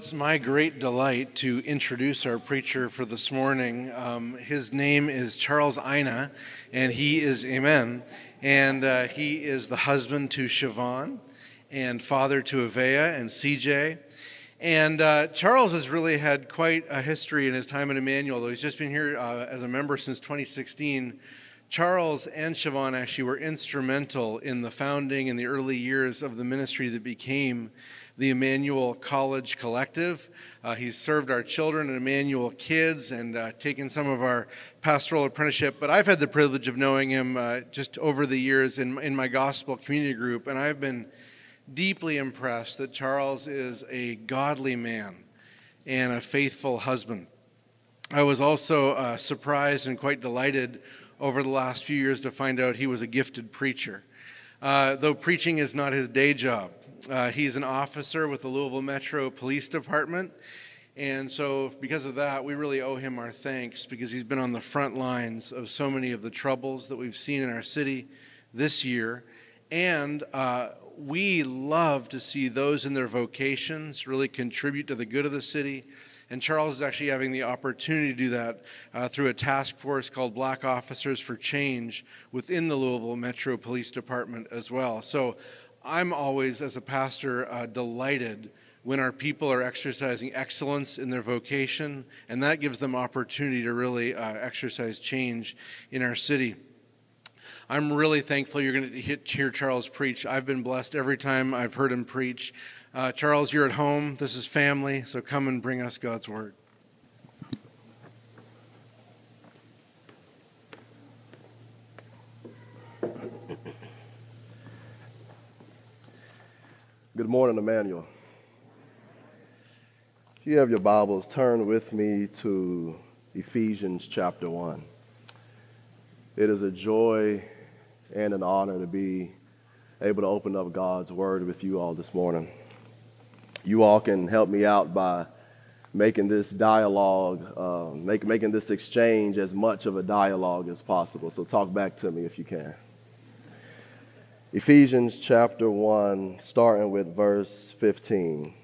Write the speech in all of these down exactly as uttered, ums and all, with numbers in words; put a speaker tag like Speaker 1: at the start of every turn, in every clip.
Speaker 1: It's my great delight to introduce our preacher for this morning. Um, his name is Charles Ina, and he is Amen. And uh, he is the husband to Siobhan, and father to Avea and C J. And uh, Charles has really had quite a history in his time at Emmanuel, though he's just been here uh, as a member since twenty sixteen. Charles and Siobhan actually were instrumental in the founding in the early years of the ministry that became the Emmanuel College Collective. Uh, he's served our children at Emmanuel Kids and uh, taken some of our pastoral apprenticeship, but I've had the privilege of knowing him uh, just over the years in, in my gospel community group, and I've been deeply impressed that Charles is a godly man and a faithful husband. I was also uh, surprised and quite delighted over the last few years to find out he was a gifted preacher. Uh, though preaching is not his day job. Uh, he's an officer with the Louisville Metro Police Department, and so because of that, we really owe him our thanks because he's been on the front lines of so many of the troubles that we've seen in our city this year, and uh, we love to see those in their vocations really contribute to the good of the city. And Charles is actually having the opportunity to do that uh, through a task force called Black Officers for Change within the Louisville Metro Police Department as well. So I'm always, as a pastor, uh, delighted when our people are exercising excellence in their vocation, and that gives them opportunity to really uh, exercise change in our city. I'm really thankful you're going to hear Charles preach. I've been blessed every time I've heard him preach. Uh, Charles, you're at home. This is family, so come and bring us God's word.
Speaker 2: Good morning, Emmanuel. If you have your Bibles, turn with me to Ephesians chapter one. It is a joy and an honor to be able to open up God's word with you all this morning. You all can help me out by making this dialogue, uh, make, making this exchange as much of a dialogue as possible. So talk back to me if you can. Ephesians chapter one, starting with verse fifteen.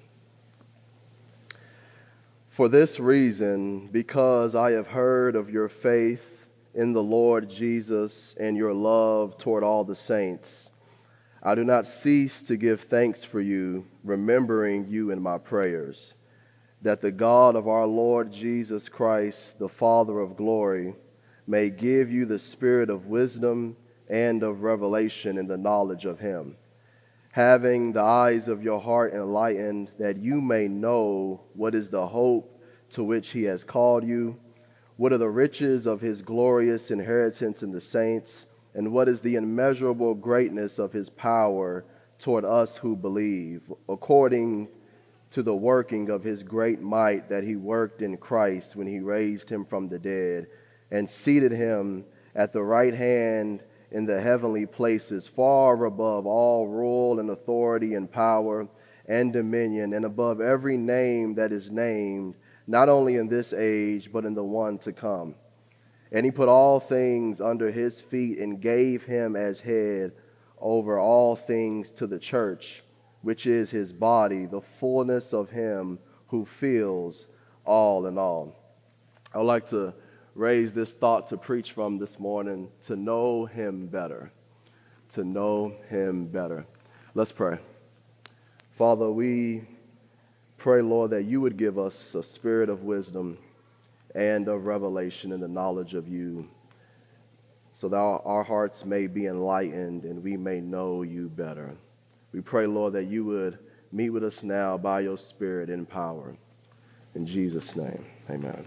Speaker 2: For this reason, because I have heard of your faith in the Lord Jesus and your love toward all the saints, I do not cease to give thanks for you, remembering you in my prayers, that the God of our Lord Jesus Christ, the Father of glory, may give you the spirit of wisdom and of revelation in the knowledge of him, having the eyes of your heart enlightened, that you may know what is the hope to which he has called you, what are the riches of his glorious inheritance in the saints, and what is the immeasurable greatness of his power toward us who believe, according to the working of his great might that he worked in Christ when he raised him from the dead and seated him at the right hand in the heavenly places, far above all rule and authority and power and dominion, and above every name that is named, not only in this age, but in the one to come. And he put all things under his feet and gave him as head over all things to the church, which is his body, the fullness of him who fills all in all. I would like to raise this thought to preach from this morning: to know him better. To know him better. Let's pray. Father, we pray, Lord, that you would give us a spirit of wisdom and of revelation in the knowledge of you, so that our hearts may be enlightened and we may know you better. We pray, Lord, that you would meet with us now by your Spirit in power. In Jesus' name, amen.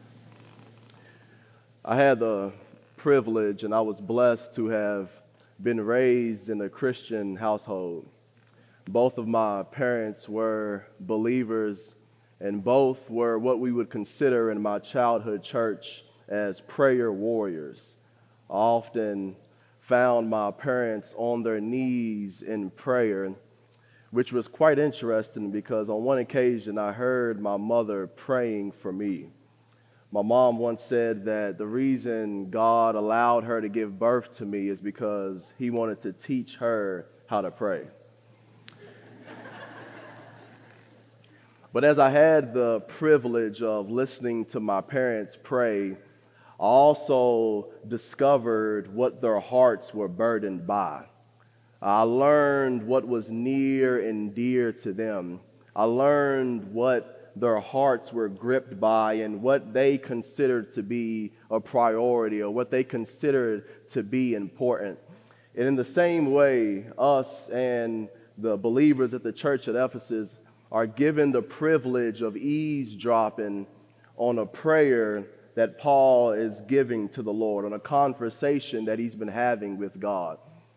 Speaker 2: I had the privilege and I was blessed to have been raised in a Christian household. Both of my parents were believers, and both were what we would consider in my childhood church as prayer warriors. I often found my parents on their knees in prayer, which was quite interesting because on one occasion I heard my mother praying for me. My mom once said that the reason God allowed her to give birth to me is because he wanted to teach her how to pray. But as I had the privilege of listening to my parents pray, I also discovered what their hearts were burdened by. I learned what was near and dear to them. I learned what their hearts were gripped by and what they considered to be a priority or what they considered to be important. And in the same way, us and the believers at the church at Ephesus are given the privilege of eavesdropping on a prayer that Paul is giving to the Lord, on a conversation that he's been having with God.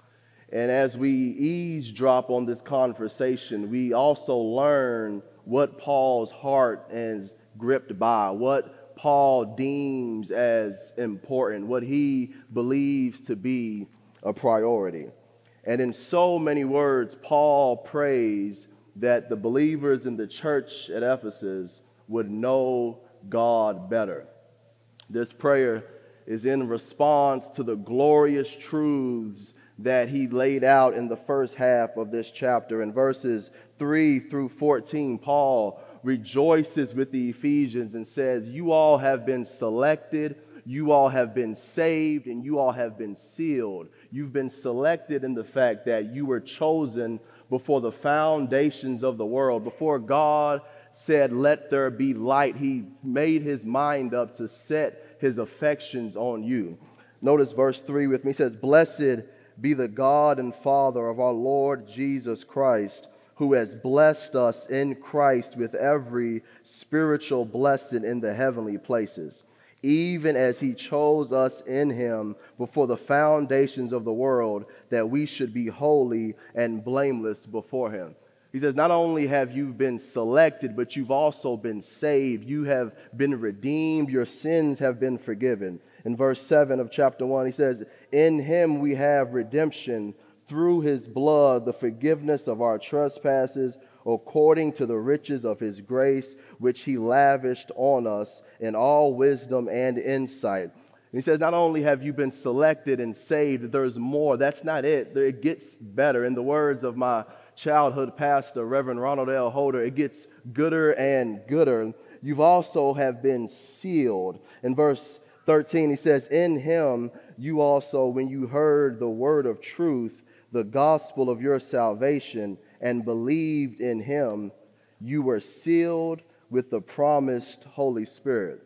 Speaker 2: And as we eavesdrop on this conversation, we also learn what Paul's heart is gripped by, what Paul deems as important, what he believes to be a priority. And in so many words, Paul prays that the believers in the church at Ephesus would know God better. This prayer is in response to the glorious truths that he laid out in the first half of this chapter. In verses three through fourteen, Paul rejoices with the Ephesians and says, "You all have been selected, you all have been saved, and you all have been sealed. You've been selected in the fact that you were chosen before the foundations of the world. Before God said, 'Let there be light,' he made his mind up to set his affections on you." Notice verse three with me. It says, "Blessed be the God and Father of our Lord Jesus Christ, who has blessed us in Christ with every spiritual blessing in the heavenly places, even as he chose us in him before the foundations of the world, that we should be holy and blameless before him." He says, not only have you been selected, but you've also been saved. You have been redeemed. Your sins have been forgiven. In verse seven of chapter one, he says, "In him we have redemption through his blood, the forgiveness of our trespasses, according to the riches of his grace, which he lavished on us in all wisdom and insight." And he says, not only have you been selected and saved, there's more. That's not it. It gets better. In the words of my childhood pastor, Reverend Ronald L. Holder, it gets gooder and gooder. You've also have been sealed. In verse thirteen, he says, "In him you also, when you heard the word of truth, the gospel of your salvation, and believed in him, you were sealed with the promised Holy Spirit."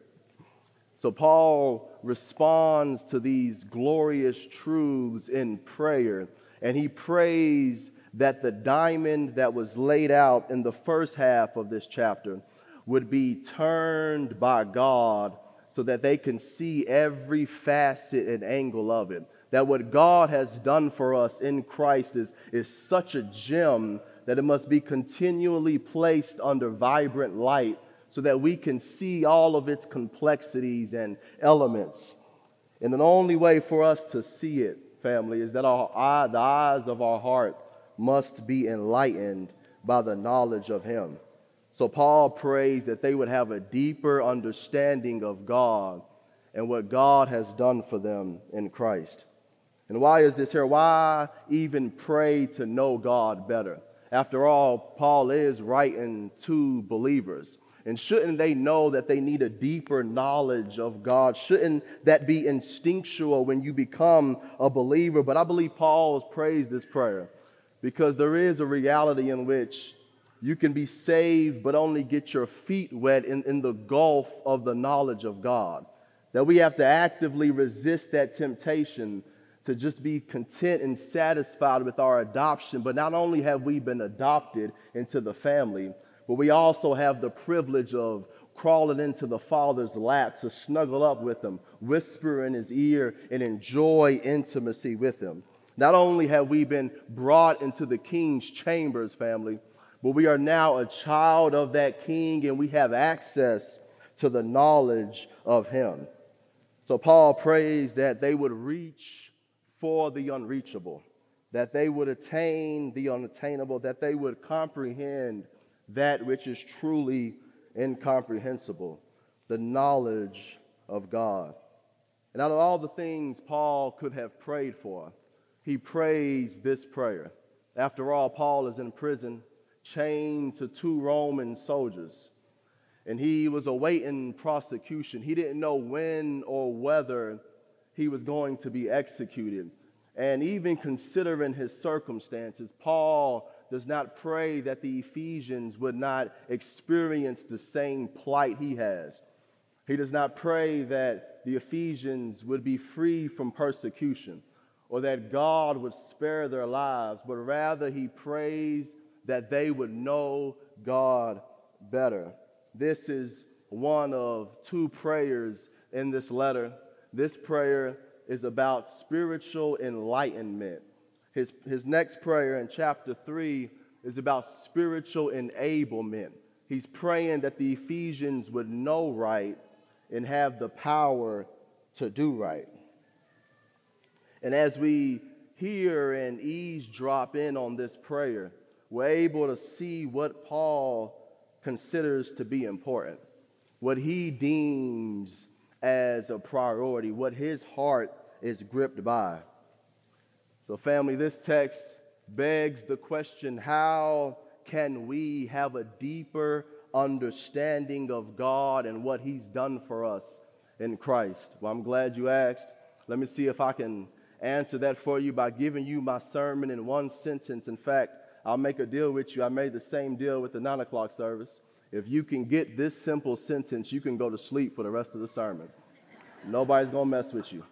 Speaker 2: So Paul responds to these glorious truths in prayer, and he prays that the diamond that was laid out in the first half of this chapter would be turned by God so that they can see every facet and angle of it. That what God has done for us in Christ is, is such a gem that it must be continually placed under vibrant light so that we can see all of its complexities and elements. And the only way for us to see it, family, is that our eye, the eyes of our heart must be enlightened by the knowledge of him. So Paul prays that they would have a deeper understanding of God and what God has done for them in Christ. And why is this here? Why even pray to know God better? After all, Paul is writing to believers. And shouldn't they know that they need a deeper knowledge of God? Shouldn't that be instinctual when you become a believer? But I believe Paul prays this prayer because there is a reality in which you can be saved but only get your feet wet in, in the gulf of the knowledge of God. That we have to actively resist that temptation to just be content and satisfied with our adoption. But not only have we been adopted into the family, but we also have the privilege of crawling into the Father's lap to snuggle up with him, whisper in his ear, and enjoy intimacy with him. Not only have we been brought into the King's chambers, family, but we are now a child of that King, and we have access to the knowledge of him. So Paul prays that they would reach for the unreachable, that they would attain the unattainable, that they would comprehend that which is truly incomprehensible, the knowledge of God. And out of all the things Paul could have prayed for, he prays this prayer. After all, Paul is in prison, chained to two Roman soldiers, and he was awaiting prosecution. He didn't know when or whether he was going to be executed. And even considering his circumstances, Paul does not pray that the Ephesians would not experience the same plight he has. He does not pray that the Ephesians would be free from persecution or that God would spare their lives, but rather he prays that they would know God better. This is one of two prayers in this letter. This prayer is about spiritual enlightenment. His, his next prayer in chapter three is about spiritual enablement. He's praying that the Ephesians would know right and have the power to do right. And as we hear and eavesdrop in on this prayer, we're able to see what Paul considers to be important, what he deems as a priority, what his heart is gripped by. So family, this text begs the question, how can we have a deeper understanding of God and what he's done for us in Christ? Well, I'm glad you asked. Let me see if I can answer that for you by giving you my sermon in one sentence. In fact, I'll make a deal with you. I made the same deal with the nine o'clock service. If you can get this simple sentence, you can go to sleep for the rest of the sermon. Nobody's going to mess with you.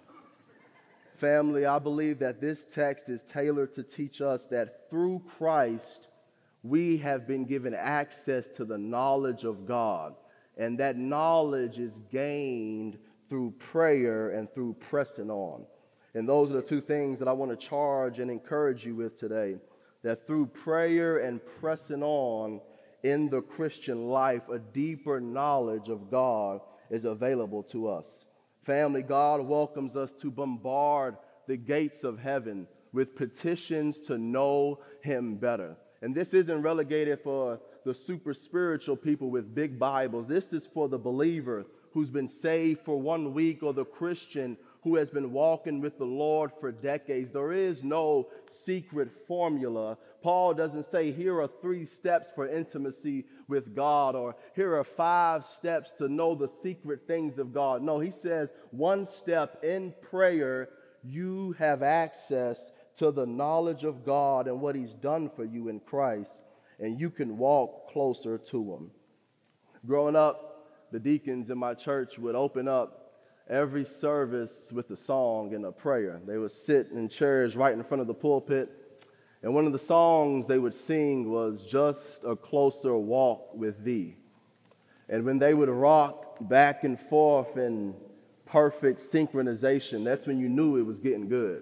Speaker 2: Family, I believe that this text is tailored to teach us that through Christ, we have been given access to the knowledge of God. And that knowledge is gained through prayer and through pressing on. And those are the two things that I want to charge and encourage you with today. That through prayer and pressing on in the Christian life, a deeper knowledge of God is available to us. Family, God welcomes us to bombard the gates of heaven with petitions to know him better. And this isn't relegated for the super spiritual people with big Bibles. This is for the believer who's been saved for one week or the Christian who has been walking with the Lord for decades. There is no secret formula. Paul doesn't say, here are three steps for intimacy with God, or here are five steps to know the secret things of God. No, he says one step in prayer, you have access to the knowledge of God and what he's done for you in Christ, and you can walk closer to him. Growing up, the deacons in my church would open up every service with a song and a prayer. They would sit in chairs right in front of the pulpit, and one of the songs they would sing was Just a Closer Walk with Thee. And when they would rock back and forth in perfect synchronization, that's when you knew it was getting good.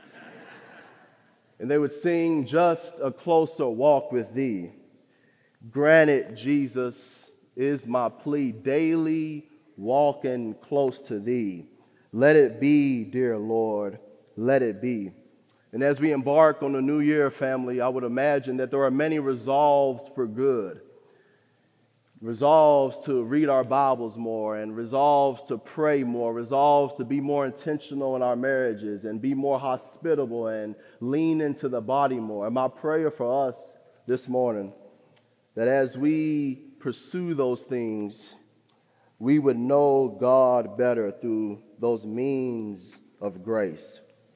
Speaker 2: And they would sing Just a Closer Walk with Thee. Granted, Jesus is my plea, daily walking close to thee. Let it be, dear Lord, let it be. And as we embark on the new year, family, I would imagine that there are many resolves for good. Resolves to read our Bibles more, and resolves to pray more, resolves to be more intentional in our marriages and be more hospitable and lean into the body more. And my prayer for us this morning, that as we pursue those things, we would know God better through those means of grace.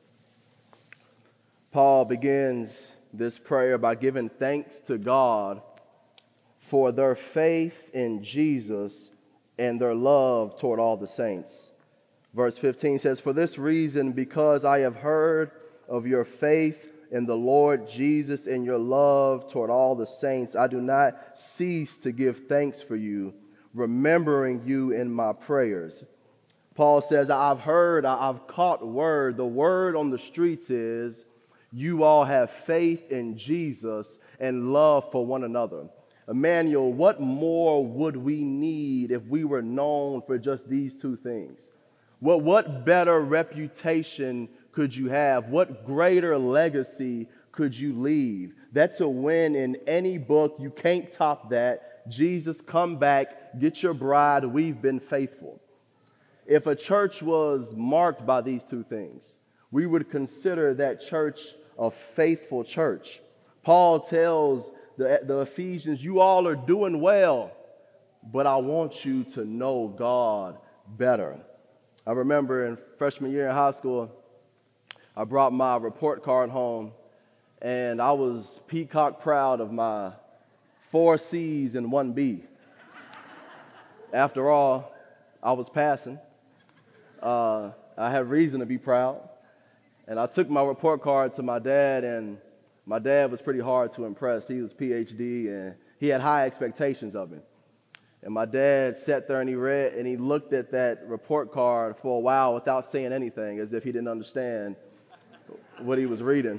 Speaker 2: Paul begins this prayer by giving thanks to God for their faith in Jesus and their love toward all the saints. Verse fifteen says, for this reason, because I have heard of your faith in the Lord Jesus and your love toward all the saints, I do not cease to give thanks for you, remembering you in my prayers. Paul says, I've heard, I've caught word. The word on the streets is you all have faith in Jesus and love for one another. Emmanuel, what more would we need if we were known for just these two things? What, what better reputation could you have? What greater legacy could you leave? That's a win in any book. You can't top that. Jesus, come back, get your bride, we've been faithful. If a church was marked by these two things, we would consider that church a faithful church. Paul tells the, the Ephesians, you all are doing well, but I want you to know God better. I remember in freshman year in high school, I brought my report card home, and I was peacock proud of my four C's and one B. After all, I was passing. Uh, I had reason to be proud. And I took my report card to my dad, and my dad was pretty hard to impress. He was P H D, and he had high expectations of me. And my dad sat there and he read and he looked at that report card for a while without saying anything, as if he didn't understand what he was reading.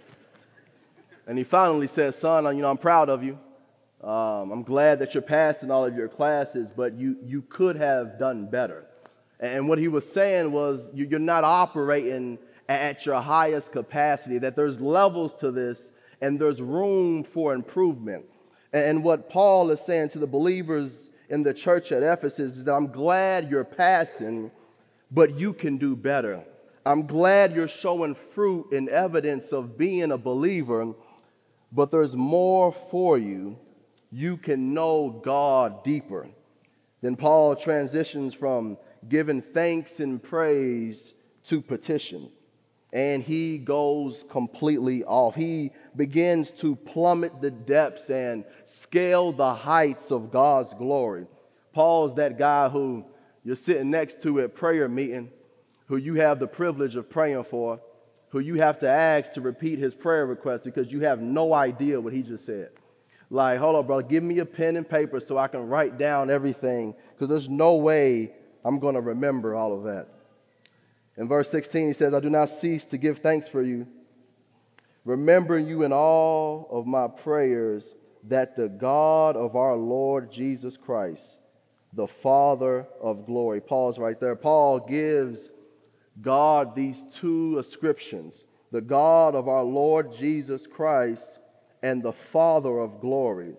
Speaker 2: And he finally said, "Son, you know, I'm proud of you. Um, I'm glad that you're passing all of your classes, but you, you could have done better." And what he was saying was, you're not operating at your highest capacity, that there's levels to this and there's room for improvement. And what Paul is saying to the believers in the church at Ephesus is that I'm glad you're passing, but you can do better. I'm glad you're showing fruit and evidence of being a believer, but there's more for you. You can know God deeper. Then Paul transitions from giving thanks and praise to petition. And he goes completely off. He begins to plummet the depths and scale the heights of God's glory. Paul's that guy who you're sitting next to at prayer meeting, who you have the privilege of praying for, who you have to ask to repeat his prayer request because you have no idea what he just said. Like, hold on, brother, give me a pen and paper so I can write down everything, because there's no way I'm going to remember all of that. In verse sixteen, he says, "I do not cease to give thanks for you, remembering you in all of my prayers, that the God of our Lord Jesus Christ, the Father of glory." Paul's right there. Paul gives God these two ascriptions: the God of our Lord Jesus Christ and the Father of glory.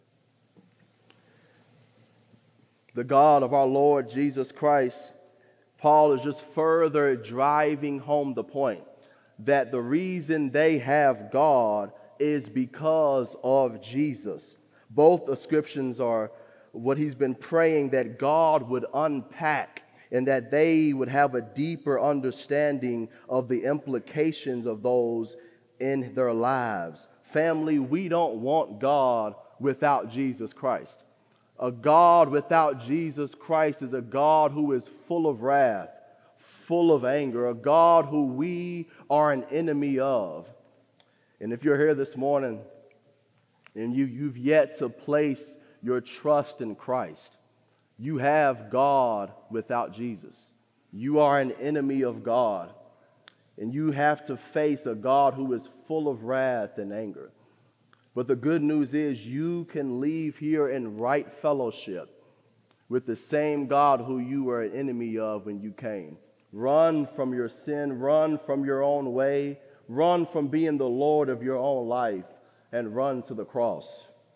Speaker 2: The God of our Lord Jesus Christ, Paul is just further driving home the point that the reason they have God is because of Jesus. Both ascriptions are what he's been praying, that God would unpack and that they would have a deeper understanding of the implications of those in their lives. Family, we don't want God without Jesus Christ. A God without Jesus Christ is a God who is full of wrath, full of anger, a God who we are an enemy of. And if you're here this morning and you, you've yet to place your trust in Christ, you have God without Jesus. You are an enemy of God, and you have to face a God who is full of wrath and anger. But the good news is you can leave here in right fellowship with the same God who you were an enemy of when you came. Run from your sin, run from your own way, run from being the Lord of your own life, and run to the cross.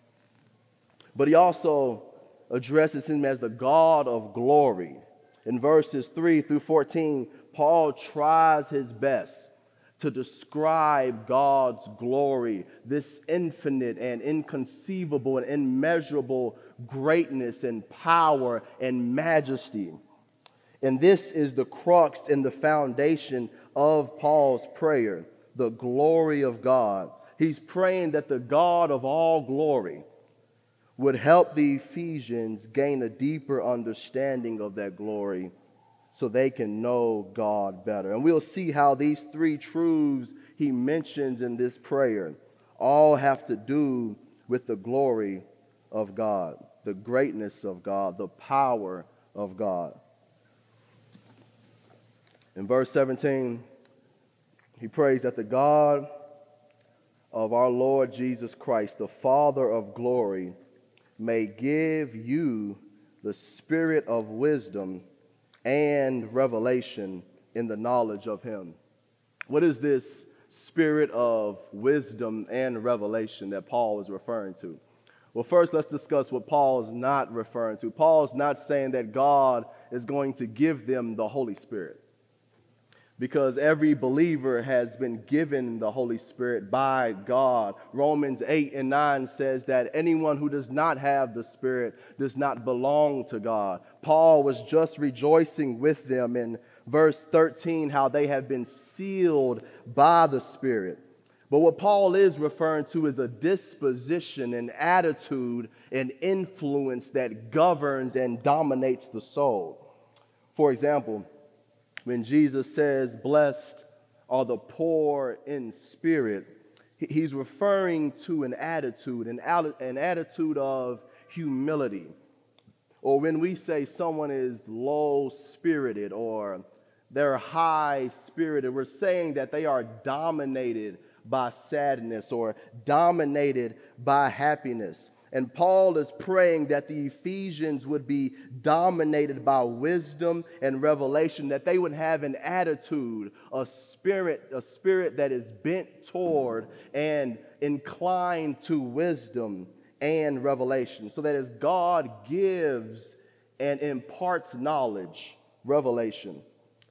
Speaker 2: But he also addresses him as the God of glory. In verses three through fourteen, Paul tries his best to describe God's glory, this infinite and inconceivable and immeasurable greatness and power and majesty. And this is the crux and the foundation of Paul's prayer, the glory of God. He's praying that the God of all glory would help the Ephesians gain a deeper understanding of that glory so they can know God better. And we'll see how these three truths he mentions in this prayer all have to do with the glory of God, the greatness of God, the power of God. In verse seventeen, he prays that the God of our Lord Jesus Christ, the Father of glory, may give you the spirit of wisdom and revelation in the knowledge of him. What is this spirit of wisdom and revelation that Paul is referring to? Well, first, let's discuss what Paul is not referring to. Paul is not saying that God is going to give them the Holy Spirit. because every believer has been given the Holy Spirit by God. Romans eight and nine says that anyone who does not have the Spirit does not belong to God. Paul was just rejoicing with them in verse thirteen how they have been sealed by the Spirit. But what Paul is referring to is a disposition, an attitude, an influence that governs and dominates the soul. For example, when Jesus says, "Blessed are the poor in spirit," he's referring to an attitude, an, an attitude of humility. Or when we say someone is low-spirited or they're high-spirited, we're saying that they are dominated by sadness or dominated by happiness. And Paul is praying that the Ephesians would be dominated by wisdom and revelation, that they would have an attitude, a spirit, a spirit that is bent toward and inclined to wisdom and revelation, so that as God gives and imparts knowledge, revelation,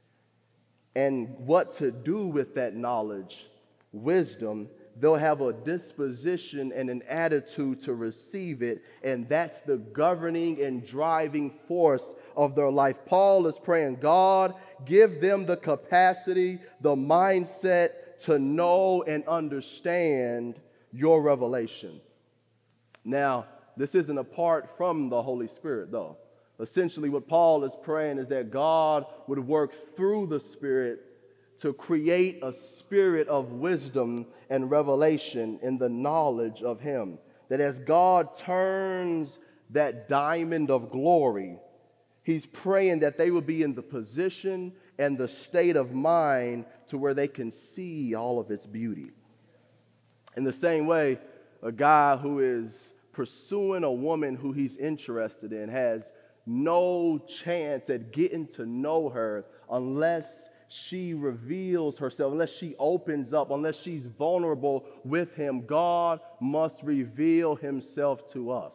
Speaker 2: and what to do with that knowledge, wisdom, they'll have a disposition and an attitude to receive it, and that's the governing and driving force of their life. Paul is praying, God, give them the capacity, the mindset to know and understand your revelation. Now, this isn't apart from the Holy Spirit, though. Essentially, what Paul is praying is that God would work through the Spirit to create a spirit of wisdom and revelation in the knowledge of Him. That as God turns that diamond of glory, He's praying that they will be in the position and the state of mind to where they can see all of its beauty. In the same way, a guy who is pursuing a woman who he's interested in has no chance at getting to know her unless she reveals herself, unless she opens up, unless she's vulnerable with him. God must reveal Himself to us.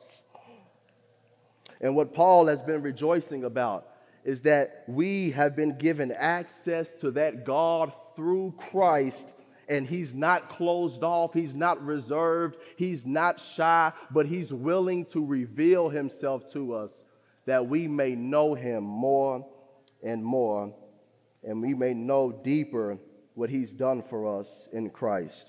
Speaker 2: And what Paul has been rejoicing about is that we have been given access to that God through Christ, and He's not closed off, He's not reserved, He's not shy, but He's willing to reveal Himself to us that we may know Him more and more, and we may know deeper what He's done for us in Christ.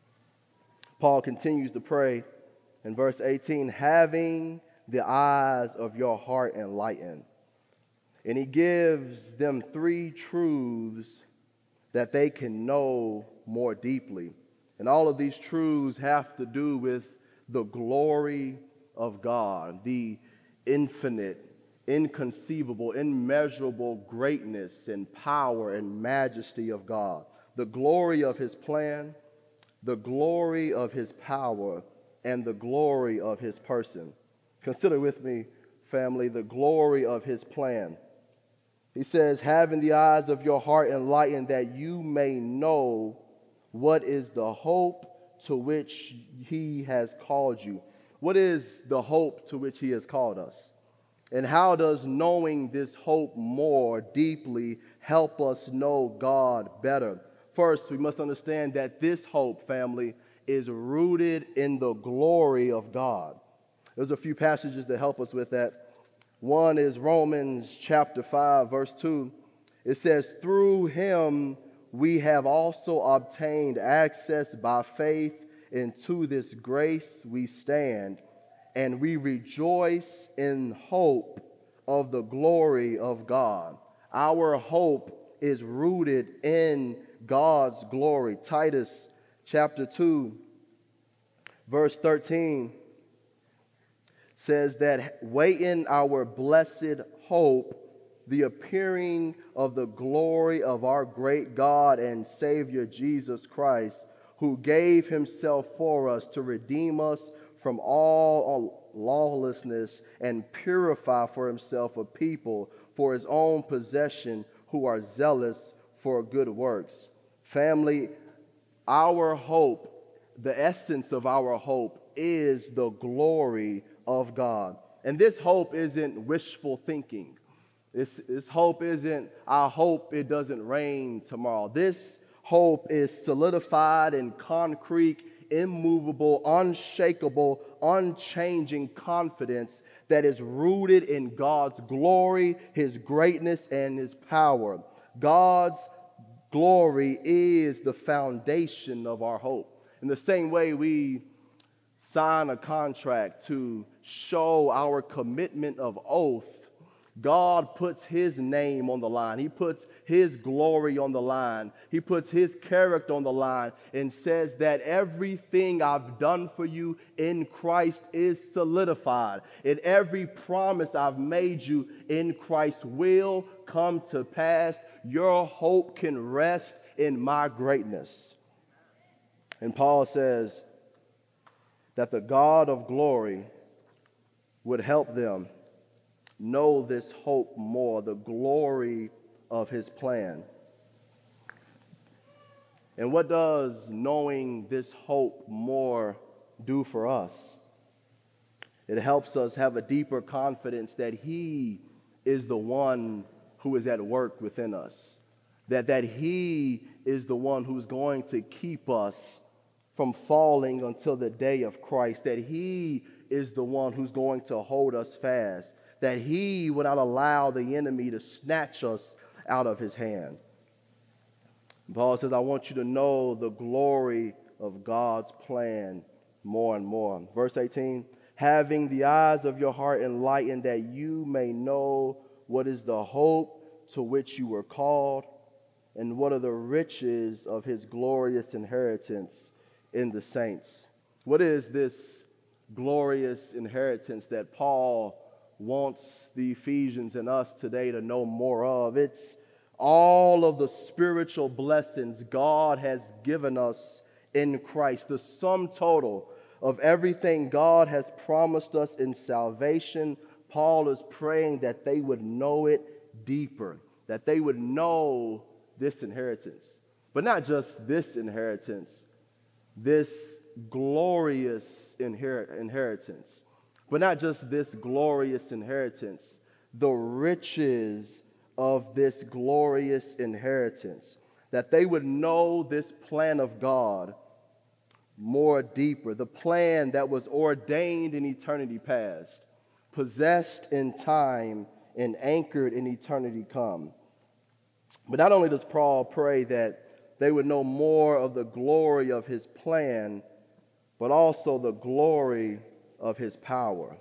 Speaker 2: Paul continues to pray in verse eighteen, having the eyes of your heart enlightened. And he gives them three truths that they can know more deeply. And all of these truths have to do with the glory of God, the infinite, inconceivable, immeasurable greatness and power and majesty of God, the glory of His plan, the glory of His power, and the glory of His person. Consider with me, family, the glory of His plan. He says, having the eyes of your heart enlightened, that you may know what is the hope to which He has called you. What is the hope to which He has called us? And how does knowing this hope more deeply help us know God better? First, we must understand that this hope, family, is rooted in the glory of God. There's a few passages that help us with that. One is Romans chapter five, verse two. It says, through Him we have also obtained access by faith into this grace we stand, and we rejoice in hope of the glory of God. Our hope is rooted in God's glory. Titus chapter two, verse thirteen says that waiting our blessed hope, the appearing of the glory of our great God and Savior Jesus Christ, who gave Himself for us to redeem us from all lawlessness and purify for Himself a people for His own possession who are zealous for good works. Family, our hope, the essence of our hope, is the glory of God. And this hope isn't wishful thinking. This, this hope isn't, I hope it doesn't rain tomorrow. This hope is solidified and concrete, immovable, unshakable, unchanging confidence that is rooted in God's glory, His greatness, and His power. God's glory is the foundation of our hope. In the same way we sign a contract to show our commitment of oath, God puts His name on the line. He puts His glory on the line. He puts His character on the line and says that everything I've done for you in Christ is solidified. And every promise I've made you in Christ will come to pass. Your hope can rest in my greatness. And Paul says that the God of glory would help them know this hope more, the glory of His plan. And what does knowing this hope more do for us? It helps us have a deeper confidence that He is the one who is at work within us, that, that He is the one who's going to keep us from falling until the day of Christ, that He is the one who's going to hold us fast, that He would not allow the enemy to snatch us out of His hand. Paul says, I want you to know the glory of God's plan more and more. Verse eighteen, having the eyes of your heart enlightened, that you may know what is the hope to which you were called, and what are the riches of His glorious inheritance in the saints. What is this glorious inheritance that Paul wants the Ephesians and us today to know more of? It's all of the spiritual blessings God has given us in Christ, the sum total of everything God has promised us in salvation. Paul is praying that they would know it deeper, that they would know this inheritance. But not just this inheritance, this glorious inher- inheritance. But not just this glorious inheritance, the riches of this glorious inheritance, that they would know this plan of God more deeper, the plan that was ordained in eternity past, possessed in time, and anchored in eternity come. But not only does Paul pray that they would know more of the glory of His plan, but also the glory of His power.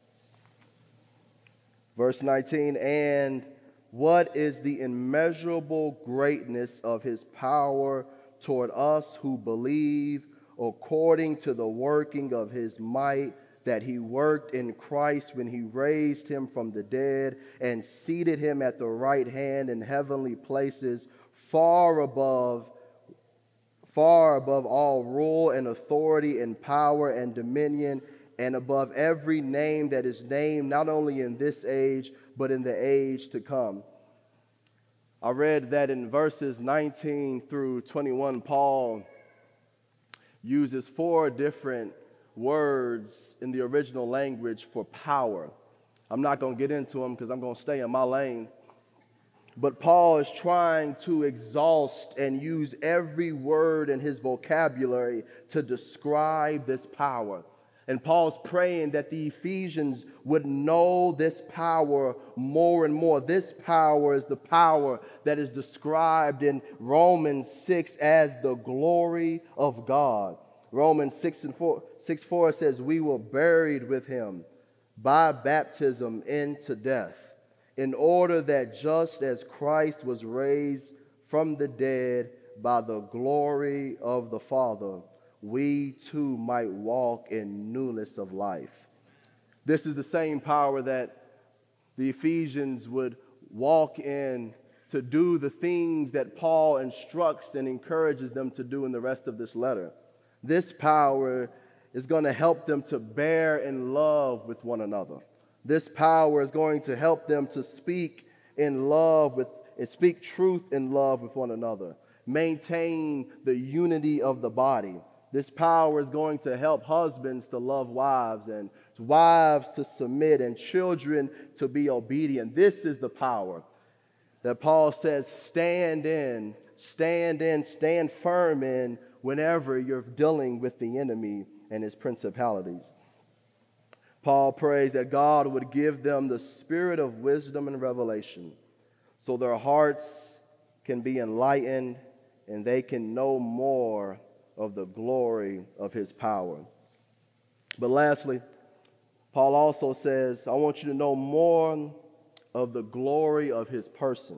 Speaker 2: Verse nineteen, and what is the immeasurable greatness of His power toward us who believe, according to the working of His might that He worked in Christ when He raised Him from the dead and seated Him at the right hand in heavenly places, far above far above all rule and authority and power and dominion, and above every name that is named, not only in this age, but in the age to come. I read that in verses nineteen through twenty-one, Paul uses four different words in the original language for power. I'm not going to get into them because I'm going to stay in my lane. But Paul is trying to exhaust and use every word in his vocabulary to describe this power. And Paul's praying that the Ephesians would know this power more and more. This power is the power that is described in Romans six as the glory of God. Romans six and four, six four says, we were buried with Him by baptism into death, in order that just as Christ was raised from the dead by the glory of the Father, we too might walk in newness of life. This is the same power that the Ephesians would walk in to do the things that Paul instructs and encourages them to do in the rest of this letter. This power is going to help them to bear in love with one another. This power is going to help them to speak in love with, and speak truth in love with one another. Maintain the unity of the body. This power is going to help husbands to love wives and wives to submit, and children to be obedient. This is the power that Paul says stand in, stand in, stand firm in whenever you're dealing with the enemy and his principalities. Paul prays that God would give them the spirit of wisdom and revelation so their hearts can be enlightened and they can know more of the glory of his power. But lastly, Paul also says, I want you to know more of the glory of his person.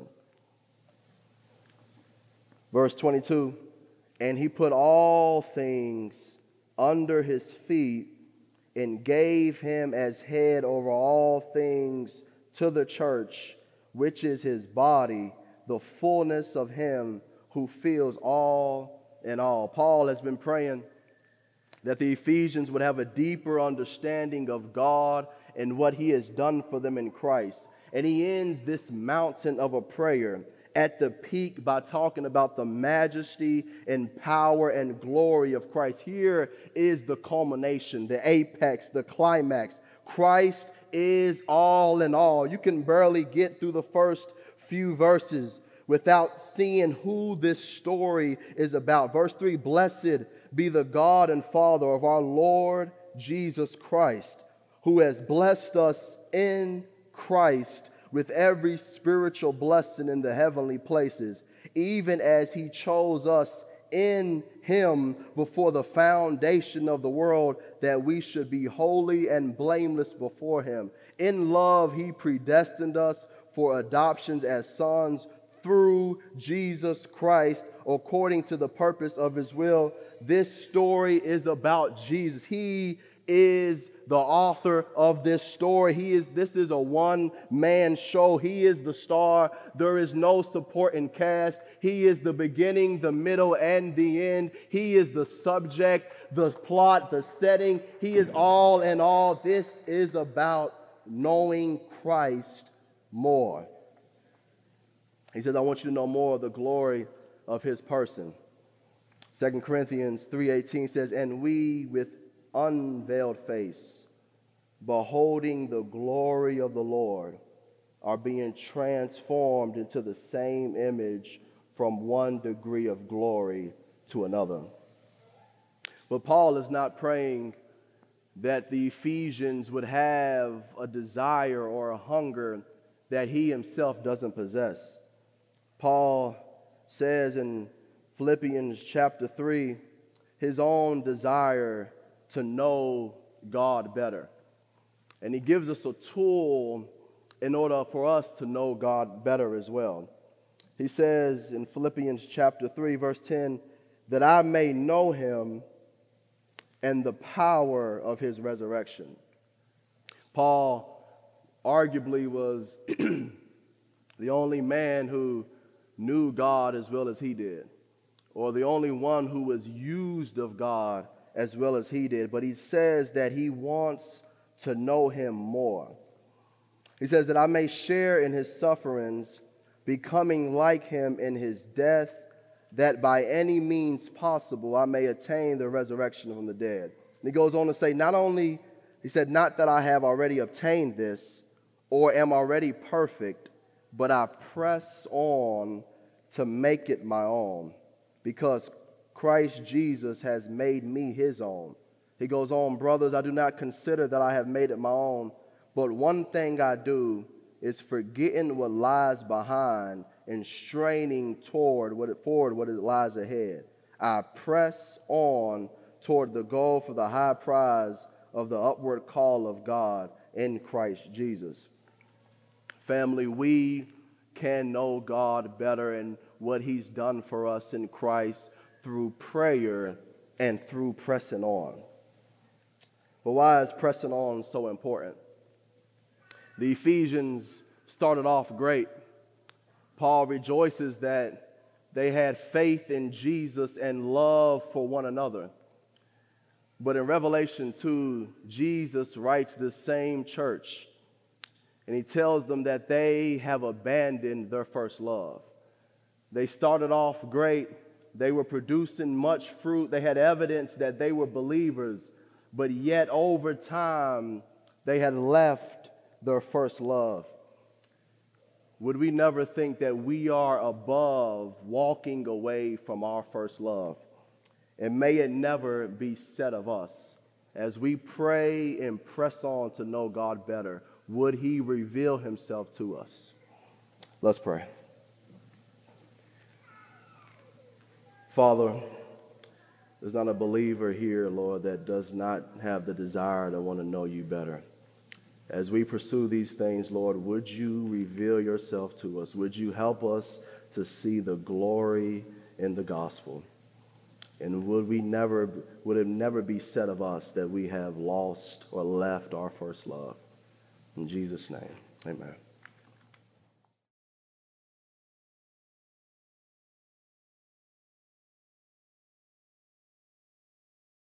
Speaker 2: Verse twenty-two, and he put all things under his feet and gave him as head over all things to the church, which is his body, the fullness of him who fills all in all. Paul has been praying that the Ephesians would have a deeper understanding of God and what he has done for them in Christ. And he ends this mountain of a prayer at the peak by talking about the majesty and power and glory of Christ. Here is the culmination, the apex, the climax. Christ is all in all. You can barely get through the first few verses without seeing who this story is about. Verse three, blessed be the God and Father of our Lord Jesus Christ, who has blessed us in Christ with every spiritual blessing in the heavenly places, even as he chose us in him before the foundation of the world, that we should be holy and blameless before him. In love, he predestined us for adoptions as sons through Jesus Christ, according to the purpose of his will. This story is about Jesus. He is the author of this story. He is. This is a one-man show. He is the star. There is no supporting cast. He is the beginning, the middle, and the end. He is the subject, the plot, the setting. He is all in all. This is about knowing Christ more. He says, I want you to know more of the glory of his person. Second Corinthians three eighteen says, and we with unveiled face, beholding the glory of the Lord, are being transformed into the same image from one degree of glory to another. But Paul is not praying that the Ephesians would have a desire or a hunger that he himself doesn't possess. Paul says in Philippians chapter three, his own desire to know God better. And he gives us a tool in order for us to know God better as well. He says in Philippians chapter three, verse ten, that I may know him and the power of his resurrection. Paul arguably was the only man who knew God as well as he did, or the only one who was used of God as well as he did. But he says that he wants to know him more. He says that I may share in his sufferings, becoming like him in his death, that by any means possible I may attain the resurrection from the dead. And he goes on to say, not only, he said, not that I have already obtained this or am already perfect, but I press on to make it my own, because Christ Jesus has made me his own. He goes on, brothers, I do not consider that I have made it my own, but one thing I do is forgetting what lies behind and straining toward what it, forward what it lies ahead. I press on toward the goal for the high prize of the upward call of God in Christ Jesus. Family, we can know God better and what he's done for us in Christ through prayer and through pressing on. But why is pressing on so important? The Ephesians started off great. Paul rejoices that they had faith in Jesus and love for one another. But in Revelation two, Jesus writes the same church, and he tells them that they have abandoned their first love. They started off great. They were producing much fruit. They had evidence that they were believers. but yet over time they had left their first love. Would we never think that we are above walking away from our first love? And may it never be said of us. As we pray and press on to know God better, would He reveal Himself to us? Let's pray. Father, there's not a believer here, Lord, that does not have the desire to want to know You better. As we pursue these things, Lord, would You reveal Yourself to us? Would You help us to see the glory in the gospel? And would we never, would it never be said of us that we have lost or left our first love? In Jesus' name, amen.